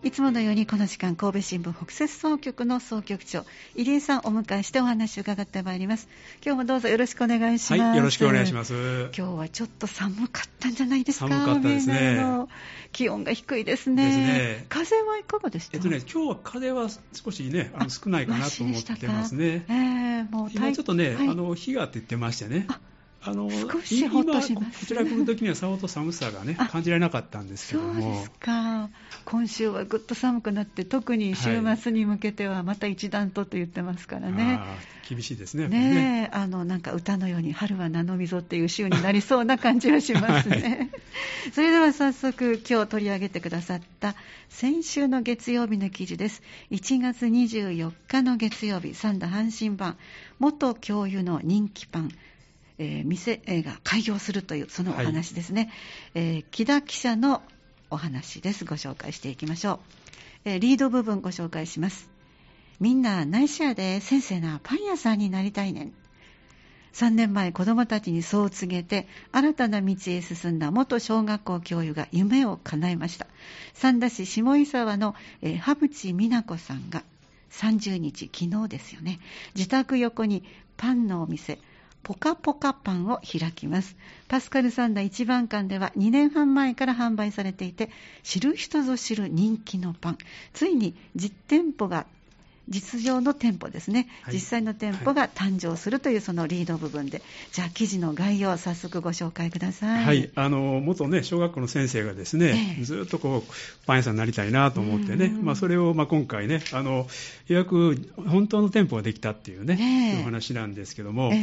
いつものようにこの時間、神戸新聞北摂総局の総局長入江さんをお迎えしてお話を伺ってまいります。今日もどうぞよろしくお願いします。 はい、よろしくお願いします。 今日はちょっと寒かったんじゃないですか。 寒かったですね。 気温が低いですね。 ですね。 風はいかがでした？ 今日は風は少しね少ないかなと思ってますね。 もう今ちょっとね、日がって言ってましてね。 少しほっとします。 今こちら来るときにはさほど寒さがね感じられなかったんですけども。 そうですか。今週はぐっと寒くなって、特に週末に向けてはまた一段と言ってますからね。 厳しいですね。 ねえ、なんか歌のように春は名の溝っていう週になりそうな感じはしますね。それでは早速今日取り上げてくださった先週の月曜日の記事です。1月24日の月曜日、三田阪神版元教諭の人気パン店が開業するというそのお話ですね。木田記者のお話です。ご紹介していきましょう。リード部分ご紹介します。みんな内緒やで先生なパン屋さんになりたいねん。3年前子どもたちにそう告げて新たな道へ進んだ元小学校教諭が夢を叶えました。三田市下伊沢の羽淵美奈子さんが30日、昨日ですよね、自宅横にパンのお店ポカポカパンを開きます。パスカルサンダ一番館では2年半前から販売されていて、知る人ぞ知る人気のパン、ついに実情の店舗ですね、実際の店舗が誕生するというそのリード部分で、じゃあ記事の概要を早速ご紹介ください。 はい、元ね小学校の先生がですね、ずっとパン屋さんになりたいなと思ってね、それを今回ねようやく本当の店舗ができたっていうね、お話なんですけども、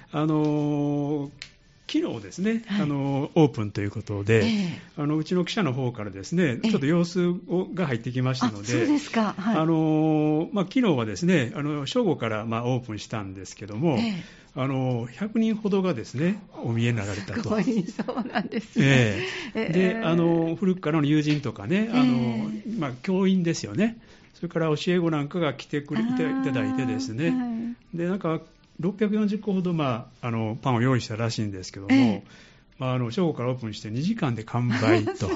昨日ですね、オープンということで、うちの記者の方からですね、ちょっと様子が入ってきましたので、 そうですか。 昨日はですね、正午からオープンしたんですけども、100人ほどがですね、お見えになられたと。 すごい、そうなんですね。 で、古くからの友人とかね、教員ですよね、それから教え子なんかが来ていただいてですね、で、なんか、640個ほど、パンを用意したらしいんですけども、正午からオープンして2時間で完売と。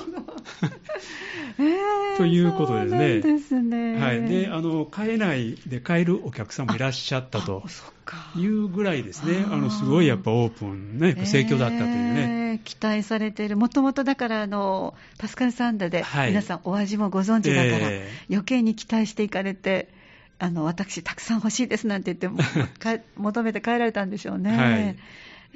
ということでね。 そうですね。 はい。で、買えないで買えるお客さんもいらっしゃったというぐらいですね、すごいやっぱオープンね、盛況だったというね。 期待されている、もともとだからパスカルサンダで皆さんお味もご存知だから、余計に期待していかれて、私たくさん欲しいですなんて言って求めて帰られたんでしょうね。 はい。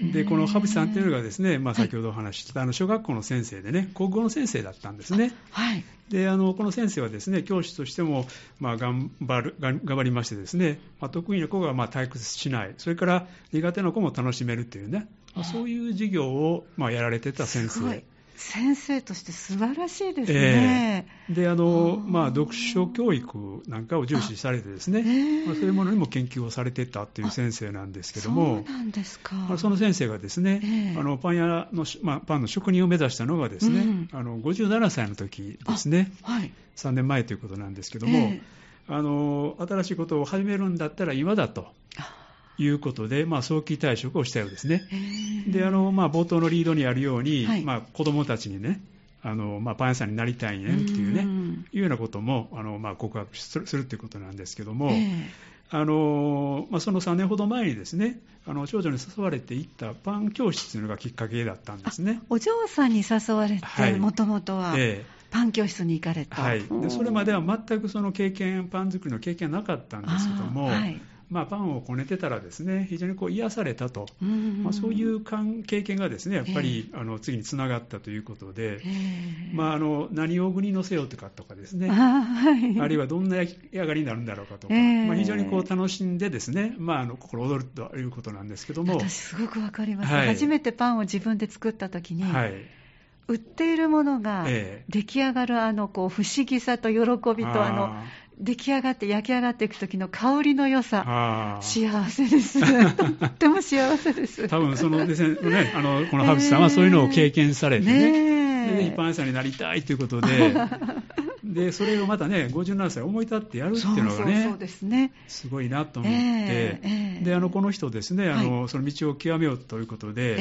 で、この羽淵さんというのがですね、先ほどお話ししてた小学校の先生でね、国語の先生だったんですね。 はい。 で、この先生はですね、教師としても頑張りましてですね、得意な子が退屈しない、それから苦手な子も楽しめるというね、そういう授業をやられてた先生。 すごい。先生として素晴らしいですね。 で、読書教育なんかを重視されてですね、そういうものにも研究をされてたという先生なんですけども、 そうなんですか。 その先生がですね、パンの職人を目指したのがですね、57歳の時ですね、3年前ということなんですけども、新しいことを始めるんだったら今だと。いうことで、早期退職をしたようですね。で、冒頭のリードにあるように、子どもたちにね、パン屋さんになりたいねっていうね、いうようなことも告白するということなんですけども、その3年ほど前にですね、長女に誘われていったパン教室というのがきっかけだったんですね。 お嬢さんに誘われて、もともとは。パン教室に行かれた。 でそれまでは全くそのパン作りの経験はなかったんですけども、パンをこねてたらですね、非常に癒されたと、そういう経験がですね、やっぱり次につながったということで、何を具に乗せようとかですね、あるいはどんな焼き上がりになるんだろうかとか、非常に楽しんでですね、心躍るということなんですけども、 私すごくわかります。初めてパンを自分で作った時に、売っているものが出来上がる不思議さと喜びと出来上がって焼き上がっていく時の香りの良さ、幸せです。とっても幸せです。 多分そのですね、この羽淵さんはそういうのを経験されてね、でパン屋さんになりたいということで、でそれをまたね、57歳思い立ってやるっていうのがね、 そうですね、 すごいなと思って、でこの人ですね、その道を極めようということで、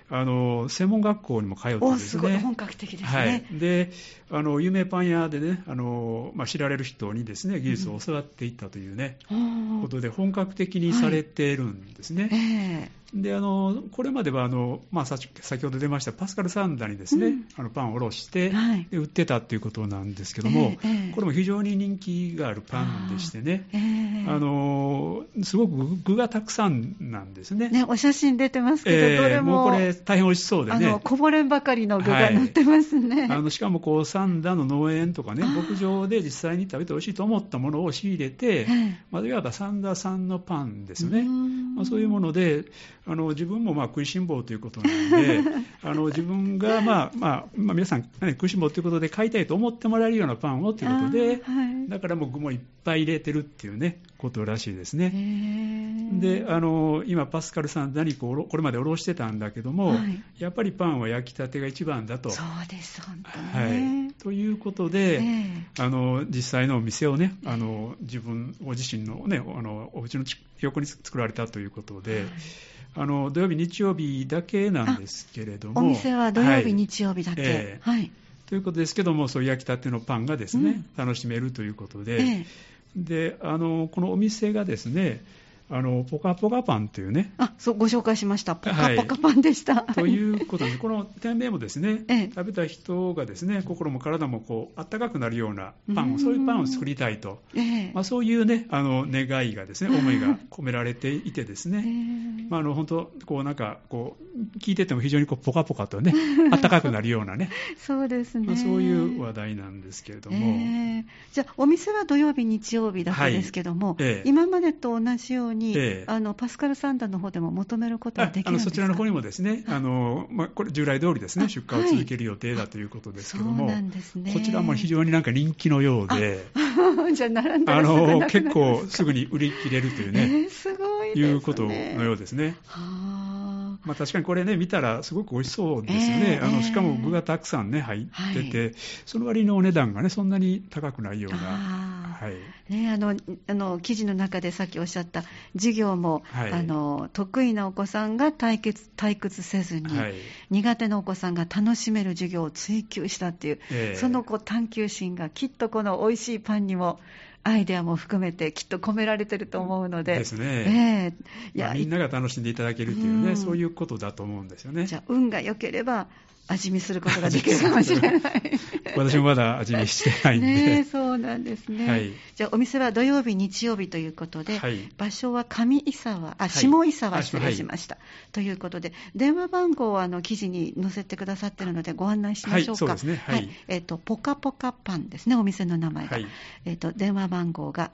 専門学校にも通ってですね。 すごい本格的ですね。 で、有名パン屋でね、知られる人にですね、技術を教わっていったというね、ことで本格的にされているんですね。で、これまでは先ほど出ましたパスカル・サンダにですね、パンをおろして、で売ってたということなんですけども、これも非常に人気があるパンでしてね、すごく具がたくさんなんですね。 お写真出てますけど、どれもこれ大変美味しそうでね、 こぼれんばかりの具が乗ってますね。 しかもサンダの農園とかね、牧場で実際に食べて美味しいと思ったものを仕入れて、いわばサンダ産のパンですよね。そういうもので、自分も食いしん坊ということなんで、自分が皆さん、食いしん坊ということで買いたいと思ってもらえるようなパンをということで、だからもう具もいっぱい入れてるっていうね、ことらしいですね。で、今パスカルさん何これまでおろしてたんだけども、やっぱりパンは焼きたてが一番だと。 そうです、本当に。 ということで、実際のお店をね、ご自身のね、お家の横に作られたということで、土曜日、日曜日だけなんですけれども、 お店は土曜日、日曜日だけ。 ということですけども、そういう焼きたてのパンがですね、楽しめるということで、で、このお店がですね、ポカポカパンというね、 そうご紹介しました。ポカポカパンでした。 ということで、この店名もですね、食べた人がですね、心も体もあったかくなるようなパンを、そういうパンを作りたいと、そういうね、願いがですね、思いが込められていてですね、本当聞いてても非常にポカポカとね、あったかくなるようなね、 そうですね。 そういう話題なんですけれども、 じゃあお店は土曜日、日曜日だけですけども、今までと同じようにパスカル・サンダの方でも求めることはできるんですか？ そちらの方にもですね、これ従来通りですね、出荷を続ける予定だということですけども、 そうなんですね。 こちらも非常に人気のようで、 じゃあ並んだらすぐなくなるんですか？ 結構すぐに売り切れるというね、 すごいですね。 いうことのようですね。確かにこれね、見たらすごく美味しそうですよね。しかも具がたくさんね、入ってて、その割のお値段がね、そんなに高くないような。 記事の中でさっきおっしゃった授業も、得意なお子さんが退屈せずに、苦手なお子さんが楽しめる授業を追求したっていう、その探求心がきっとこの美味しいパンにもアイデアも含めてきっと込められてると思うので、 ですね。みんなが楽しんでいただけるというね、そういうことだと思うんですよね。 じゃあ運が良ければ味見することができるかもしれない。 私もまだ味見してないんで。 そうなんですね。じゃあお店は土曜日、日曜日ということで、場所は下伊沢、下伊沢失礼しました。ということで、電話番号を記事に載せてくださっているのでご案内しましょうか。 そうですね。 ポカポカパンですね、お店の名前が。電話番号が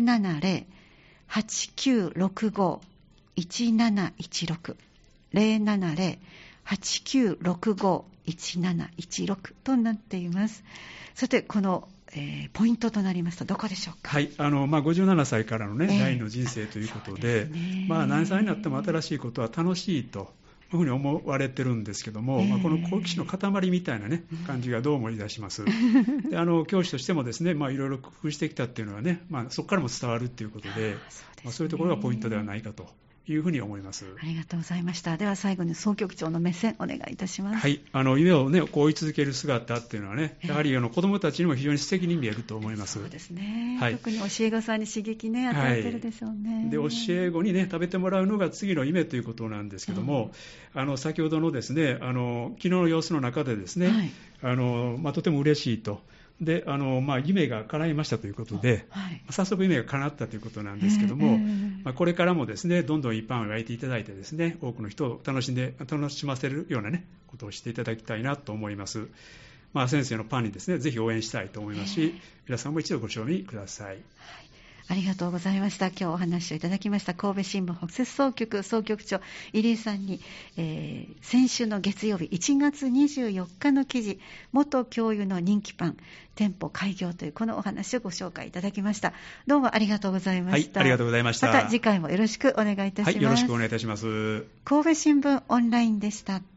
070-8965-1716 070-8965-1716となっています。さて、この、ポイントとなりますとどこでしょうか？ 57歳からのね、第二の人生ということで、何歳になっても新しいことは楽しいというふうに思われてるんですけども、この好奇心の塊みたいなね、感じがどうもいたします。で教師としてもですね、いろいろ工夫してきたっていうのはね、そこからも伝わるっていうことで、そういうところがポイントではないかというふうに思います。 ありがとうございました。では最後に総局長の目線お願いいたします。 夢をね、追い続ける姿っていうのはね、やはり子どもたちにも非常に素敵に見えると思います。 そうですね。特に教え子さんに刺激ね、与えてるでしょうね。 で、教え子にね、食べてもらうのが次の夢ということなんですけども、先ほどのですね、昨日の様子の中でですね、とても嬉しいと。で夢が叶いましたということで、早速夢が叶ったということなんですけども、これからもですね、どんどんいいパンを焼いていただいてですね、多くの人を楽しませるようなね、ことをしていただきたいなと思います。先生のパンにですね、ぜひ応援したいと思いますし、皆さんも一度ご賞味ください。 ありがとうございました。今日お話をいただきました神戸新聞北摂総局総局長入井さんに、先週の月曜日1月24日の記事、元教諭の人気パン店舗開業というこのお話をご紹介いただきました。どうもありがとうございました。 ありがとうございました。 また次回もよろしくお願いいたします。 よろしくお願いいたします。 神戸新聞オンラインでした。